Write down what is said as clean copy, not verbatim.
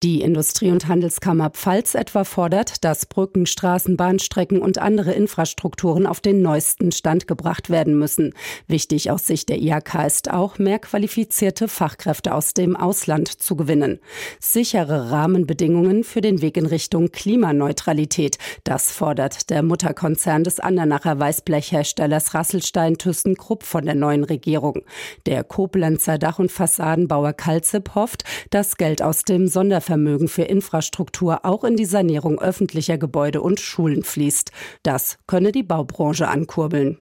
Die Industrie- und Handelskammer Pfalz etwa fordert, dass Brücken, Straßen, Bahnstrecken und andere Infrastrukturen auf den neuesten Stand gebracht werden müssen. Wichtig aus Sicht der IHK ist auch, mehr qualifizierte Fachkräfte aus dem Ausland zu gewinnen. Sichere Rahmenbedingungen für den Weg in Richtung Klimaneutralität, das fordert der Mutterkonzern des Andernacher Weißblechherstellers Rasselstein ThyssenKrupp von der neuen Regierung. Der Koblenzer Dach- und Fassadenbauer Kalzip hofft, dass Geld aus dem Sondervermögen für Infrastruktur auch in die Sanierung öffentlicher Gebäude und Schulen fließt. Das könne die Baubranche ankurbeln.